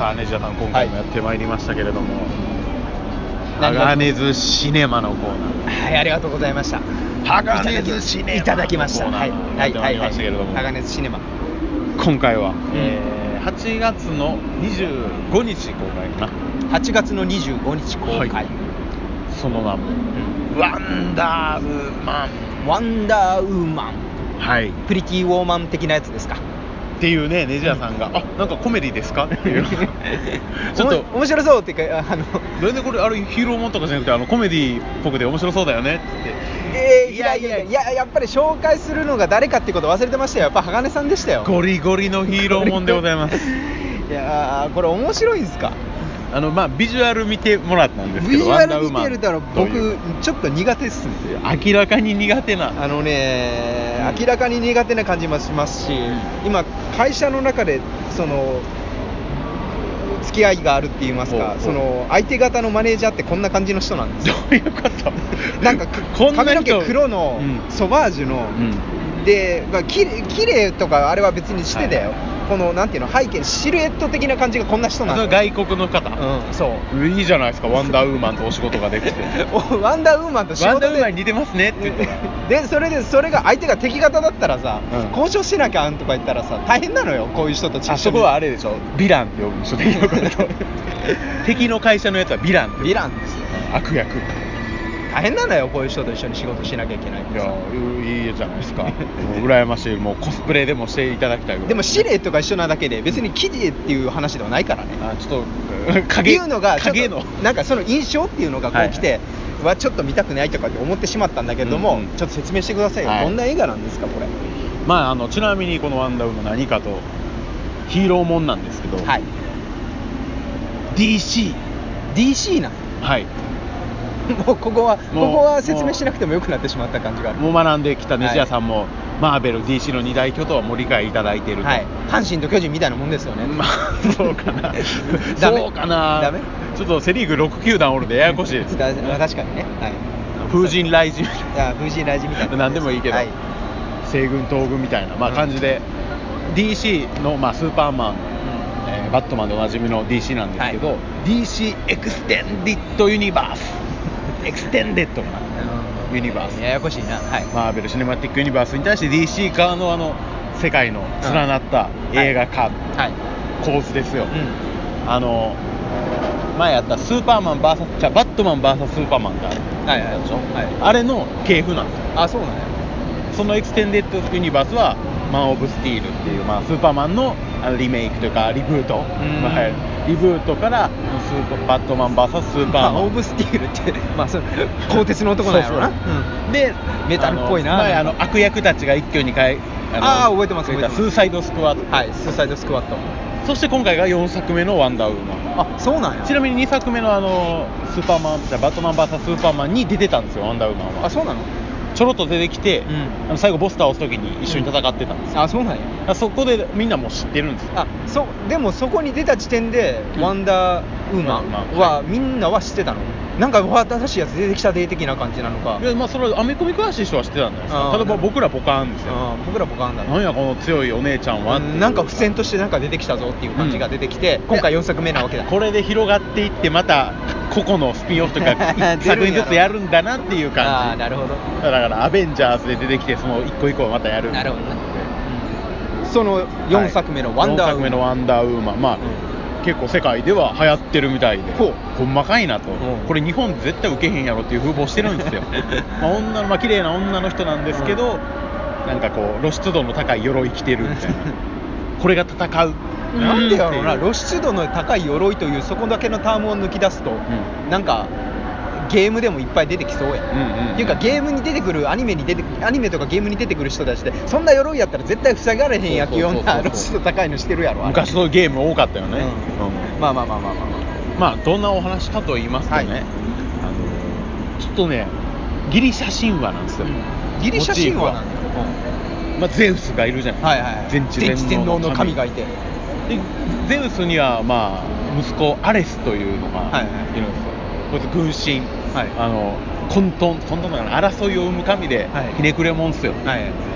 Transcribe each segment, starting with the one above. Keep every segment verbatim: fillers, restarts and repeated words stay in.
さあネジャーさん今回もやってまいりましたけれども、鋼ズシネマのコーナー。 はい、ありがとうございました。 鋼ズシネマいただきました。 のコーナーやってまいりましたけれども、 鋼ズシネマ、 今回は、うんえー、はちがつのにじゅうごにち公開かな。 はちがつのにじゅうごにち公開、はい、 その名も、うん、ワンダーウーマン。 ワンダーウーマン、 はい、 プリティウォーマン的なやつですかっていうね。ネジャーさんが、うん、あ、なんかコメディですかっていうちょっと面白そうっていうか、あのなんでこれあれヒーローもんとかじゃなくてあのコメディっぽくて面白そうだよねってえー、いやいやいや、やっぱり紹介するのが誰かってこと忘れてましたよ。やっぱ鋼さんでしたよ。 ゴリゴリのヒーローもんでございますいやー、これ面白いんですか。 あのまあビジュアル見てもらったんですけど、 ビジュアル見てるたら僕ちょっと苦手っすね。 明らかに苦手なあのね、うん、明らかに苦手な感じもしますし、うん、今会社の中でその付き合いがあるって言いますか、その相手方のマネージャーってこんな感じの人なんですよ。 どういうことなんか髪の毛黒のソバージュの、うん、で、まあ、きれいとかあれは別にしてだよ、はい、このなんていうの背景シルエット的な感じがこんな人なんだよ。 外国の方、 うん、そういいじゃないですか。ワンダーウーマンとお仕事ができてワンダーウーマンと仕事でワンダーウーマンに似てますねって言ったらでそれでそれが相手が敵方だったらさ、うん、交渉しなきゃんとか言ったらさ大変なのよ、こういう人と一緒に。 あそこはあれでしょ、ヴィランって呼ぶんでしょ敵の会社のやつはヴィランって呼ぶ。 ヴィランですよ、 悪役。 大変なのよ、こういう人と一緒に仕事しなきゃいけない。 いや、いいじゃないですか。もう羨ましい。もうコスプレでもしていただきたいぐらい。 でもシルエットが一緒なだけで別に綺麗っていう話ではないからね。 あ、ちょっと影っていうのが影のなんかその印象っていうのがこう来て、はい、はちょっと見たくないとかって思ってしまったんだけども、うんうん、ちょっと説明してくださいよ、はい、どんな映画なんですかこれ。 まああのちなみにこのワンダーウーマン何かとヒーローもんなんですけど、はい、ディーシーディーシー なの。はい。もうここはここは説明しなくてもよくなってしまった感じがある。 もう学んできたネジ屋さんも、はい、マーベル ディーシー の二大巨頭はもう理解いただいていると、はい、 阪神と巨人みたいなもんですよね。 まあそうかなそうかな。ダメ。ちょっとセリーグろく球団おるでややこしいです。 確かにね、はい、 風神雷神みたいな風神雷神みたいな何でもいいけど、はい、西軍東軍みたいな、まあ、感じで、うん、ディーシー の、まあ、スーパーマン、うんえー、バットマンでおなじみの ディーシー なんですけど、はい、ディーシー エクステンディッドユニバースエクステンデッドかな、ユニバース、 ややこしいな、はい、 マーベルシネマティックユニバースに対して ディーシー 側のあの世界の連なった映画化、うんはい、構図ですよ、うん、あの前やったスーパーマン ブイエス じゃバットマン ブイエス スーパーマンってあるでしょ、はいはい、あれの系譜なんですよ。 あ、そうなんや。 そのエクステンデッドユニバースはマン・オブ・スティールっていう、まあ、スーパーマンのリメイクというかリブート、まあ、リブートからスーパーバットマン ブイエス スーパーマン、 マン・オブ・スティールってまあそれ鋼鉄の男なんやろな。そうそう、 うん、でメタルっぽいな。 前あの悪役たちが一挙に変えああ覚えてます覚えてます。 スーサイドスクワット、 はい、スーサイドスクワット。 そして今回がよんさくめのワンダーウーマン。 あ、そうなんや。 ちなみににさくめのあのスーパーマンじゃバットマン ブイエス スーパーマンに出てたんですよ、ワンダーウーマンは。 あ、そうなの。 ちょろっと出てきて、うん、あの最後ボス倒す時に一緒に戦ってたんですよ、 うん、あ、そうなんや。 そこでみんなもう知ってるんですよ。 あ、そう。でもそこに出た時点で、うん、ワンダーウーマンは、はい、みんなは知ってたの。なんか新しいやつ出てきたで的な感じなのか。 いや、まあそれはアメコミ詳しい人は知ってたんじゃないですか。ただ僕らポカーンですよ。 あ、僕らポカーンだね。 なんやこの強いお姉ちゃんは、うん、 なんか付箋としてなんか出てきたぞっていう感じが出てきて、うん、今回よんさくめなわけだ。 これで広がっていってまた個々のスピンオフとか一作品ずつやるんだなっていう感じ。 ああ、なるほど。 だからアベンジャーズで出てきてその一個一個またやるんだ。 なるほどね。うん、そのよんさくめのワンダーウーマン、はい、よんさくめのワンダーウーマン、まあ、うん、結構世界では流行ってるみたいで、ほんまかいなと、これ日本で絶対受けへんやろっていう風貌してるんですよまあ女の、まあ綺麗な女の人なんですけど、うん、なんかこう露出度の高い鎧着てるみたいなこれが戦うなんでやろうな、露出度の高い鎧というそこだけのタームを抜き出すと、うん、なんかゲームでもいっぱい出てきそうや、うんうんうん、っていうかゲームに出てくるアニメに出てアニメとかゲームに出てくる人たちでそんな鎧やったら絶対塞がれへんやきような露出度高いのしてるやろ。 昔そういうゲーム多かったよね、うんうん、 まあまあまあまあまあまあどんなお話かと言いますとね、はい、あのちょっとねギリシャ神話なんですよ、 うん、ギリシャ神話なんだよ、 うん、まあ、ゼウスがいるじゃないですか、はいはいはい、全知全能の神がいて、でゼウスにはまあ息子アレスというのがいるんですよ、はいはい、こいつ軍神、はい、あの混沌混沌だから争いを生む神で、はい、ひねくれもんっすよ、はい、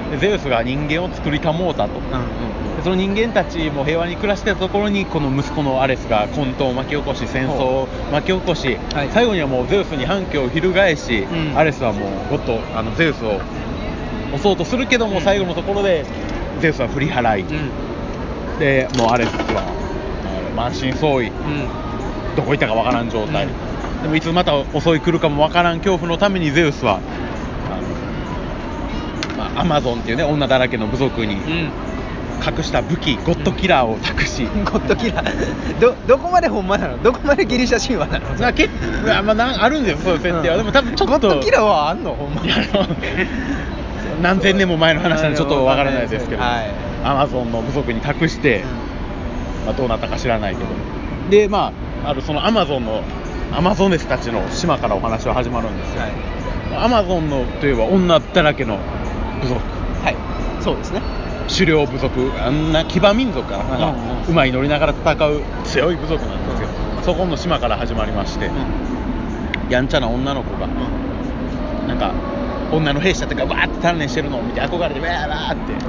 でゼウスが人間を作りたもうたと、うんうん、でその人間たちも平和に暮らしてたところにこの息子のアレスが混沌を巻き起こし戦争を巻き起こし、はい、最後にはもうゼウスに反旗を翻し、うん、アレスはもうゴッドあのゼウスを襲そうとするけども、うん、最後のところでゼウスは振り払い、うん、でもうアレスは満身創痍、うん、どこ行ったかわからん状態、うん、でもいつまた襲い来るかもわからん恐怖のためにゼウスはあの、まあ、アマゾンっていうね女だらけの部族に隠した武器、うん、ゴッドキラーを託し、 うん、ゴッドキラーど, どこまでほんまなの、どこまでギリシャ神話なの、 なけまあ、なあるんですそういう設定は、うん、でも多分ちょっとゴッドキラーはあんのほんま何千年も前の話なんでちょっとわからないですけど、はい、アマゾンの部族に託して、うんまあ、どうなったか知らないけど、でまああるそのアマゾンのアマゾネスたちの島からお話は始まるんですよ、はい、アマゾンのといえば女だらけの部族、 はいそうですね、 狩猟部族、あんな騎馬民族かな、なんか、うんうん、馬に乗りながら戦う強い部族なんですよ、うん、そこの島から始まりまして、うん、やんちゃな女の子が、うん、なんか女の兵士たちがバーって鍛錬してるのを見て憧れてわーわーって、うん、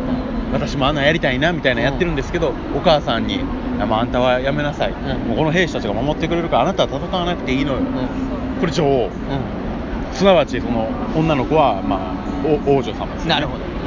私もあんなやりたいなみたいなやってるんですけど、うん、お母さんにまあ、あんたはやめなさい、うん、もうこの兵士たちが守ってくれるからあなたは戦わなくていいのよ、うん、これ女王、うん、すなわちその女の子は、まあ、王女様です、ね、 なるほど、うん、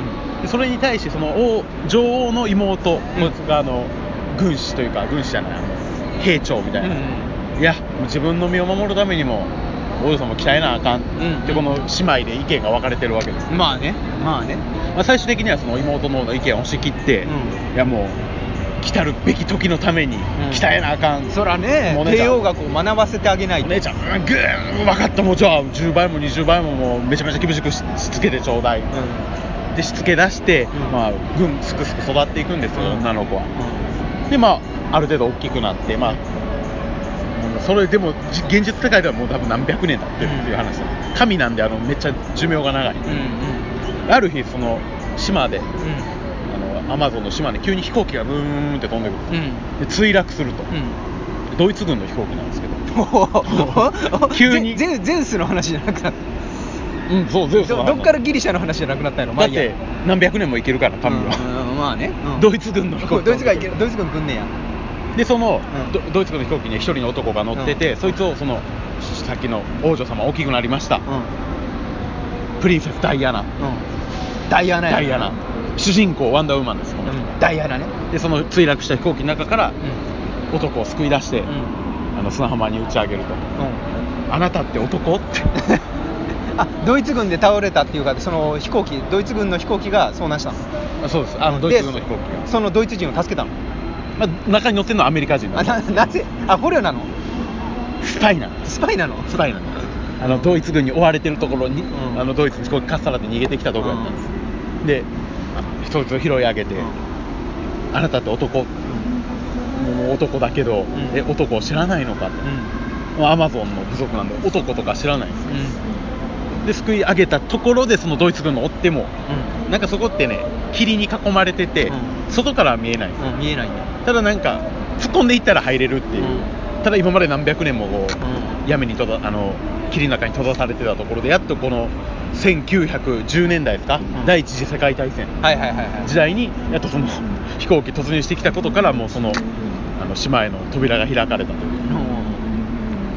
でそれに対してその王女王の妹、うん、こいつがあの軍師というか軍師じゃないあの兵長みたいな、うんうん、いや自分の身を守るためにも王女様を鍛えなあかん、うん、ってこの姉妹で意見が分かれてるわけです、 まあねまあね、 まあ、最終的にはその妹の方の意見を押し切って、うん、いやもう来たるべき時のために鍛えなあかん、 うん、そらね帝王学を学ばせてあげないと、 お姉ちゃんグーン分かったもうじゃあじゅうばいもにじゅうばいももうめちゃめちゃ厳しくしつけてちょうだい、うん、でしつけ出して、うんまあ、軍すくすく育っていくんですよ、うん、女の子は、うん、でまあある程度大きくなってまあそれでも現実世界ではもう多分何百年経ってるっていう話だ、うん、神なんであのめっちゃ寿命が長い、うんうん、ある日その島で、うんアマゾンの島で急に飛行機がブーンって飛んでくる、うん、で墜落すると、うん、ドイツ軍の飛行機なんですけど急にゼゼウスの話じゃなくなったうんそうゼウスの話ど, どっからギリシャの話じゃなくなったのだって何百年もいけるから神は、 うんうん、まあね、うん、 ドイツ軍の飛行機ドイツがいけるドイツ軍来んねやでその、うん、ド, ドイツ軍の飛行機に一人の男が乗ってて、うん、そいつをそのさっきの王女様大きくなりました、うん、プリンセスダイアナ、うん、 ダイアナやダイアナ主人公ワンダーウーマンです、うん、 ダイアナねでその墜落した飛行機の中から、うん、男を救い出して、うん、あの砂浜に打ち上げると、うん、あなたって男ってあドイツ軍で倒れたっていうかその飛行機ドイツ軍の飛行機が遭難したのあそうですあのドイツ軍の飛行機がそのドイツ人を助けたの、 まあ、中に乗ってるのはアメリカ人なのあ な, なぜあ捕虜なのスパイなのスパイなのスパイなのあのドイツ軍に追われてるところに、うん、あのドイツに飛行機かっさらって逃げてきたところやったんです、うん、で一つを拾い上げて、うん、あなたって男、うん、もう男だけど、うん、え男を知らないのかって、うん、アマゾンの部族なんで男とか知らないんですよ、うん、で救い上げたところでそのドイツ軍の追っても、うん、なんかそこってね霧に囲まれてて、うん、外からは見えない、 うん、見えないんだただなんか突っ込んでいったら入れるっていう、うん、ただ今まで何百年もこう、うん、闇にとだあの霧の中に閉ざされてたところでやっとこのせんきゅうひゃくじゅうねんだいですか、うん、第一次世界大戦時代にやっとその飛行機突入してきたことからもうその、あの島への扉が開かれたという、うん、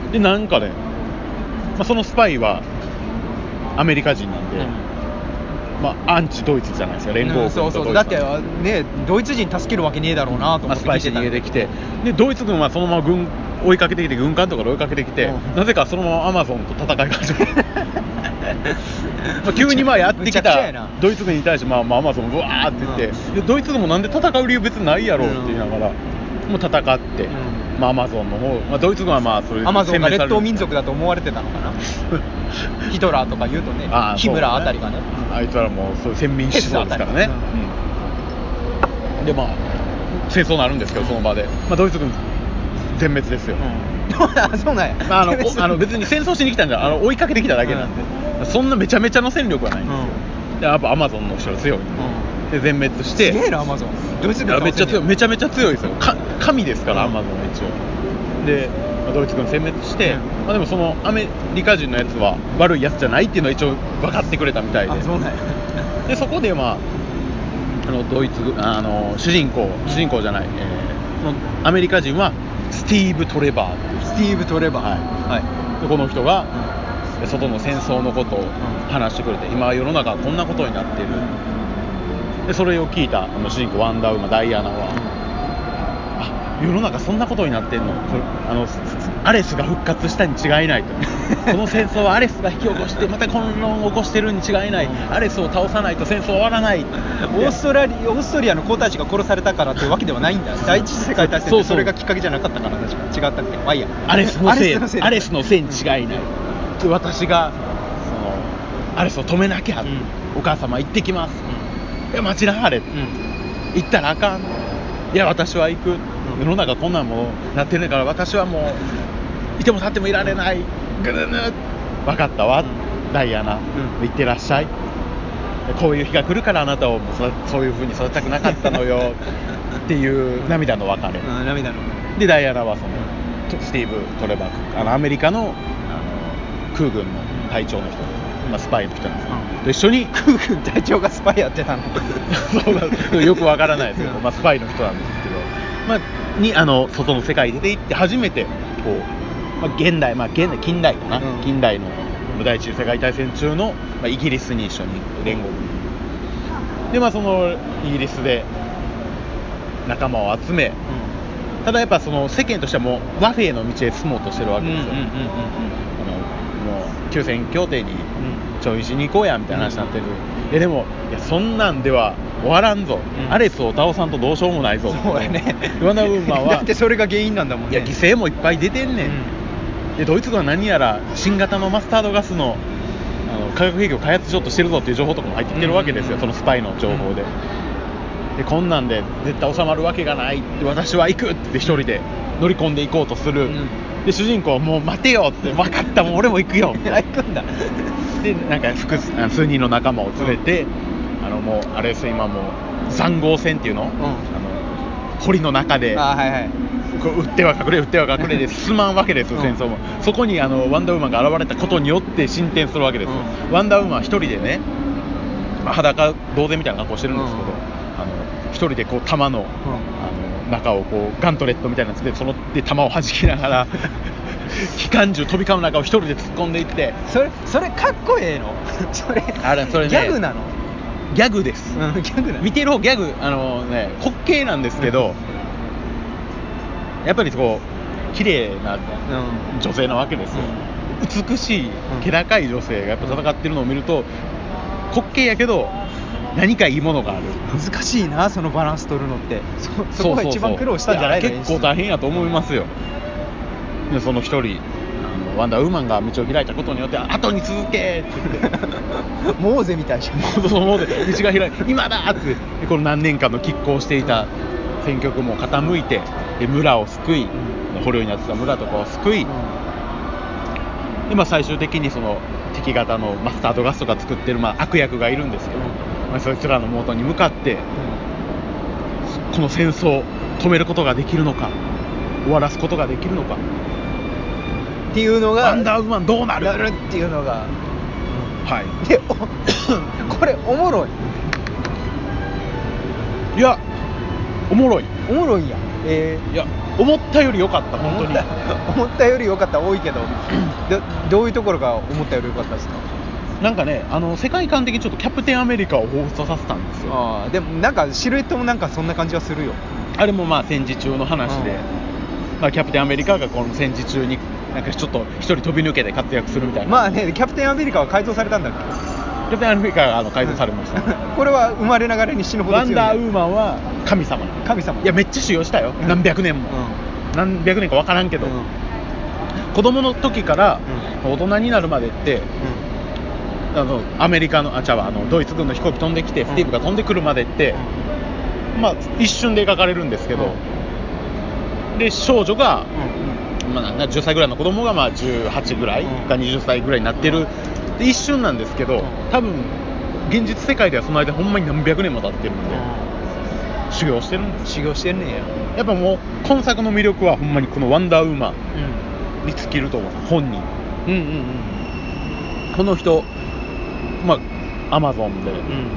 でなんかね、まあ、そのスパイはアメリカ人なんで、うんまあ、アンチドイツじゃないですか連合軍とドイツ、うん、そうそうだってねドイツ人助けるわけねえだろうなと思って、 まあ、スパイして逃げてきてでドイツ軍はそのまま軍追いかけてきて軍艦とかで追いかけてきて、うん、なぜかそのままアマゾンと戦いが始まるまあ急にまあやってきたドイツ軍に対してまあまあアマゾンブワーって言って、うん、でドイツ軍もなんで戦う理由別にないやろって言いながら、うん、もう戦って、うんまあ、アマゾンの方、まあ、ドイツ軍はまあそれアマゾンが劣等民族だと思われてたのかなヒトラーとか言うとねヒムラーあたりがねあいつらもうそういう先民思想ですからね、うんうん、でまあ戦争になるんですけどその場で、まあ、ドイツ軍全滅ですよ、うん、 そうなんや、 まあ、あのあの別に戦争しに来たんじゃあの追いかけてきただけなんで、うん、そんなめちゃめちゃの戦力はないんですよ、うん、でやっぱアマゾンの人は強いんで、うん、で全滅してすげえなアマゾンドイツ軍めっちゃ強いめちゃめちゃ強いですよか神ですから、うん、アマゾンは一応で、まあ、ドイツ軍殲滅して、うんまあ、でもそのアメリカ人のやつは悪いやつじゃないっていうのは一応分かってくれたみたいで、 あそうなんやでそこでまああのドイツ軍あの主人公主人公じゃない、えー、そのアメリカ人はスティーブ・トレバーっていうスティーブ・トレバー、 はいはい、でこの人が、うん、外の戦争のことを話してくれて、うん、今世の中はこんなことになってる、うん、でそれを聞いたあの主人公ワンダーウーマンダイアナは、うん、あ世の中そんなことになってんの、これあのアレスが復活したに違いないとこの戦争はアレスが引き起こしてまた混乱を起こしてるに違いない、うん、アレスを倒さないと戦争終わらない。 オーストラリオーストリアの皇太子が殺されたからっていうわけではないんだ。第一次世界大戦ってそれがきっかけじゃなかったから確か違ったっけ。まあいいや、 アレスのせいアレスのせいに違いない、うん、私がそのアレスを止めなきゃ、うん、お母様行ってきます、うん、いや待ちなはれ、うん、行ったらあかん、いや私は行く、うん、世の中こんなものなってるから私はもういても立ってもいられない、ぐぬぬ分かったわ、うん、ダイアナ、うん、行ってらっしゃい、こういう日が来るからあなたをもう そ, そういう風に育てたくなかったのよっていう涙の別れ、うん、 涙のでダイアナはそのスティーブ・トレバーあのアメリカ の, あの空軍の隊長の人、うんまあ、スパイの人なんですよ、うん、と一緒に空軍隊長がスパイやってたのそうよくわからないですけど、まあ、スパイの人なんですけど、まあ、にあの外の世界に出て行って初めてこう、まあ、現代、まあ、現代近代かな、うん、近代の第一次世界大戦中の、まあ、イギリスに一緒に連合軍で、まあ、そのイギリスで仲間を集め、うん、ただやっぱその世間としてはもう和平の道へ進もうとしてるわけですよ。もう休戦協定に調印しに行こうやみたいな話になってる、うん、いやでもいやそんなんでは終わらんぞ、うん、アレスを倒さんとどうしようもないぞ。 そうやね。 ワンダーウーマンはだってそれが原因なんだもんね。 いや犠牲もいっぱい出てんねん、うん、でドイツ軍は何やら新型のマスタードガスのあの化学兵器を開発しようとしてるぞっていう情報とかも入ってきてるわけですよ、うん、そのスパイの情報で、うん、でこんなんで絶対収まるわけがないって私は行くって一人で乗り込んでいこうとする、うん、で主人公はもう待てよって分かったもう俺も行くよ行くんだでなんか複数数人の仲間を連れて、うん、あのもうあれです今もう塹壕戦っていうの、うん、あの堀の中であ、はいはい、 こう撃っては隠れ撃っては隠れで進まんわけですよ、戦争も、うん、そこにあのワンダーウーマンが現れたことによって進展するわけですよ、うん、ワンダーウーマンは一人でね、まあ、裸同然みたいな格好してるんですけど、うん、あの一人でこう弾の、うん、あの中をこうガントレットみたいなやつでそので弾を弾きながら機関銃飛び交う中を一人で突っ込んでいって、 それそれかっこええのそれあれそれ、ね、 ギャグなのギャグです、 うん、ギャグなの見てる方ギャグあのね滑稽なんですけど、うん、やっぱりこう綺麗な女性なわけですよ、うん、美しい気高い女性がやっぱ戦ってるのを見ると滑稽やけど何かいいものがある。 難しいなそのバランス取るのって。 そ, そこが一番苦労したんじゃないの。 結構大変やと思いますよ、うん、でその一人あのワンダーウーマンが道を開いたことによって後に続けって言ってモーゼみたいじゃん。 モーゼ道が開いて今だってでこの何年間の拮抗していた戦局も傾いてで村を救い、うん、捕虜になってた村とかを救い、うん、でまあ、最終的にその敵型のマスタードガスとか作ってる、まあ、悪役がいるんですけど、まあ、そいつらの元に向かって、うん、この戦争を止めることができるのか終わらすことができるのかっていうのがワンダーウーマンどうなるなるっていうのが、 うん、はいでこれおもろいいやおもろいおもろいんや、えー、いや思ったより良かった本当に思ったより良かった多いけどど, どういうところが思ったより良かったですか。 なんかねあの世界観的にちょっとキャプテンアメリカを彷彿させたんですよ。 あでもなんかシルエットもなんかそんな感じはするよ。 あれもまあ戦時中の話で、まあ、キャプテンアメリカがこの戦時中になんかちょっと一人飛び抜けて活躍するみたいな。 まあねキャプテンアメリカは改造されたんだっけ。 キャプテンアメリカがあの改造されました、ね、 これは生まれながらに死ぬほど強い。 ワンダーウーマンは神様神様いやめっちゃ修行したよ、うん、何百年も、うん、何百年か分からんけど、うん、子供の時から大人になるまでって、うん、あのアメリカのあちゃうあのドイツ軍の飛行機飛んできて、うん、スティーブが飛んでくるまでって、うん、まあ一瞬で描かれるんですけど、うん、で少女が、うんまあ、じゅっさいぐらいの子供がまあじゅうはちぐらいかにじゅっさいぐらいになってるで一瞬なんですけど、多分現実世界ではその間ほんまに何百年も経ってるんで、修行してるんです修行してんねんや。 やっぱもう今作の魅力はほんまにこのワンダーウーマンに尽きると思う、本人、 うんうんうん、 この人まあアマゾンで、うん、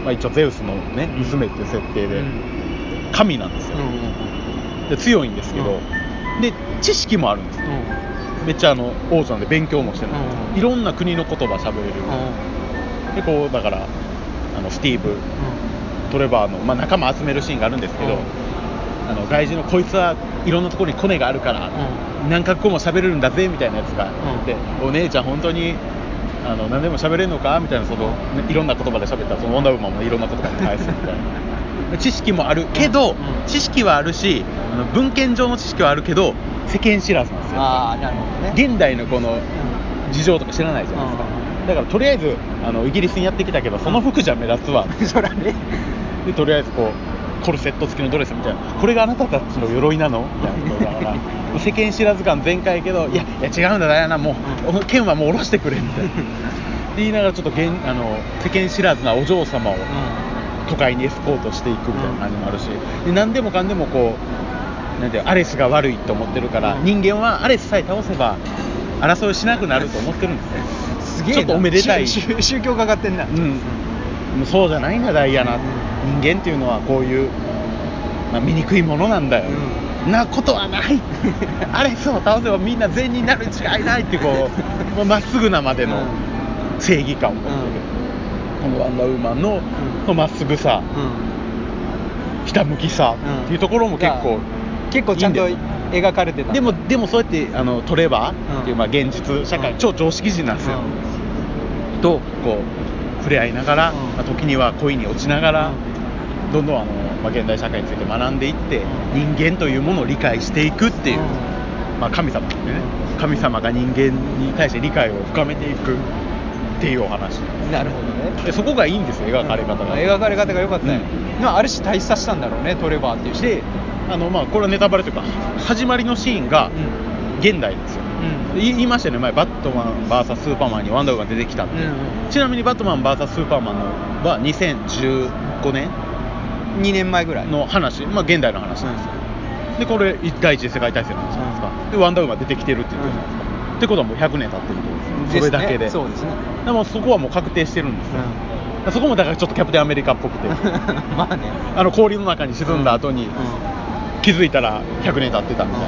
まあ、一応ゼウスの、ね、娘っていう設定で、うん、神なんですよ、うん、で強いんですけど、うん、で知識もあるんですよ、うん、めっちゃあの王女なんで勉強もしてる、うん、いろんな国の言葉喋れる、うん、でこうだからあのスティーブ、うん、トレバーの、まあ、仲間集めるシーンがあるんですけど、うん、あの外人のこいつはいろんなところにコネがあるから、うん、何カ国語も喋れるんだぜみたいなやつがいて、うん、お姉ちゃん本当にあの何でも喋れるのかみたいな、そのいろんな言葉で喋ったらそのワンダーウーマンもいろんな言葉で返すみたいな知識もあるけど、うんうん、知識はあるしあの文献上の知識はあるけど世間知らずなんですよ。 あー、なるほどね。 現代のこの事情とか知らないじゃないですか、うん、だからとりあえずあのイギリスにやってきたけどその服じゃ目立つわ、 うん、そらね。 でとりあえずこうコルセット付きのドレスみたいな、これがあなたたちの鎧なのみたいなだから世間知らず感全開けど、いやいや違うんだダイアナ、もう、うん、剣はもう下ろしてくれみたいなって言いながらちょっと現あの世間知らずなお嬢様を都会にエスコートしていくみたいな感じもあるし、で何でもかんでもこうなんていうアレスが悪いと思ってるから、うん、人間はアレスさえ倒せば争いしなくなると思ってるんですよ。 すげえな、 ちょっとおめでたい宗教かかってんな、うん、 もうそうじゃないんだダイアナ、うん、人間っていうのはこういう、まあ、醜いものなんだよ、うん、なことはないアレスを倒せばみんな善人になるに違いないってこうまっすぐなまでの正義感を持ってる、うん、このワンダーウーマンのま、うん、っすぐさ、うん、ひたむきさっていうところも結構、 結構ちゃんと描かれてた。 でもでもそうやってあのトレバーっていう、まあ、現実社会、うん、超常識人なんですよ、うん、とこう触れ合いながら、うんまあ、時には恋に落ちながら、うん、どんどんあの、まあ、現代社会について学んでいって、うん、人間というものを理解していくっていう、うんまあ、神様ですね、神様が人間に対して理解を深めていくっていうお話。 なるほどね。 でそこがいいんですよ、描かれ方が、うん、 描かれ方が良かったね、うんまあ、ある種大差したんだろうねトレバーっていう人で、 あのまあこれはネタバレというか始まりのシーンが現代ですよ、うん、言いましたよね前、バットマン ブイエス スーパーマンにワンダーウーマン出てきたって、うんうん、ちなみにバットマン ブイエス スーパーマンのはにせんじゅうごねんにねんまえぐらいの話、まあ現代の話なんですよ、うん、でこれ第一次世界大戦の話じゃないですか、うん、でワンダーウーマン出てきてるって言ってるじゃないですか、うん、ってことはもうひゃくねん経ってるってことです、それだけで、 そうですね、 でもそこはもう確定してるんですよ、うん、そこもだからちょっとキャプテンアメリカっぽくてまあね、 あの氷の中に沈んだ後に、うんうん、気づいたらひゃくねん経ってたみたいな、うん、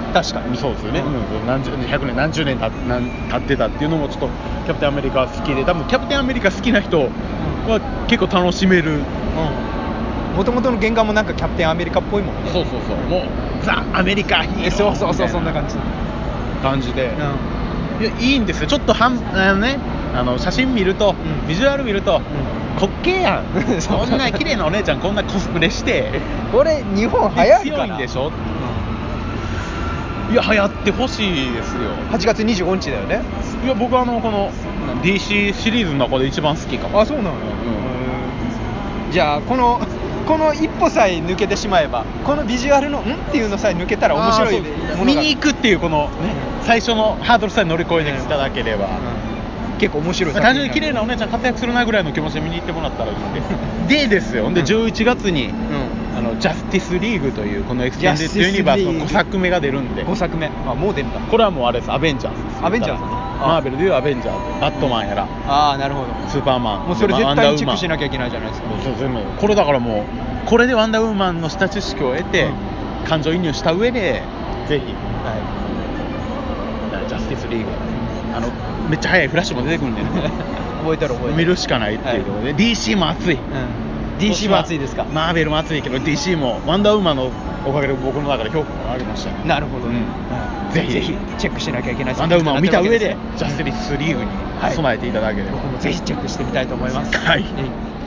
確かにそうですよね、うん、何十ひゃくねん何十年経ってたっていうのもちょっとキャプテンアメリカ好きで、多分キャプテンアメリカ好きな人は結構楽しめる、 もともとの原画もなんかキャプテンアメリカっぽいもんね。 そうそうそう、もうザ・アメリカヒーローそうそうそう、そんな感じ感じで、うん、いやいいんですよ。ちょっとはんあのねあの写真見ると、うん、ビジュアル見ると、うん、滑稽やんそんな綺麗なお姉ちゃんこんなコスプレしてこれ日本流行るかな、 強いんでしょ、うん、いや流行ってほしいですよ。 はちがつにじゅうごにちだよね。 いや僕はあのこの ディーシー シリーズの中で一番好きかも。 あ、そうなのよ、うん、じゃあこのこの一歩さえ抜けてしまえば、このビジュアルのんっていうのさえ抜けたら面白いものが見に行くっていうこの、ね、最初のハードルさえ乗り越えていただければ、 うん、結構面白い、 単純に綺麗なお姉ちゃん活躍するなぐらいの気持ちで見に行ってもらったらいいんででですよ。でじゅういちがつに、うん、あのジャスティスリーグというこのエクステンデッドユニバースのごさくめが出るんで。 ごさくめ、あ、もう出るんだ。 これはもうあれです、アベンジャーズです。 アベンジャーズ、 マーベルでいうアベンジャーズ、バットマンやら、 ああなるほど、 スーパーマン、 もうそれ絶対にチェックしなきゃいけないじゃないですか。 そう全部これだからもうこれでワンダーウーマンの下知識を得て、うん、感情移入した上でぜひ、はい、ジャスティスリーグ、あのめっちゃ速いフラッシュも出てくるんでね覚えたら覚えたら見るしかないっていうところで、はい、ディーシー も熱い、うん、 ディーシー も熱いですか。 マーベルも熱いけど ディーシー もワンダーウーマンのおかげで僕の中で評価が上がりましたね。 なるほどね、うん、ぜひぜひチェックしなきゃいけない。 ワンダーウーマンを見た上でジャスティスリーグに備えていただければ、 僕もぜひチェックしてみたいと思います。 はい。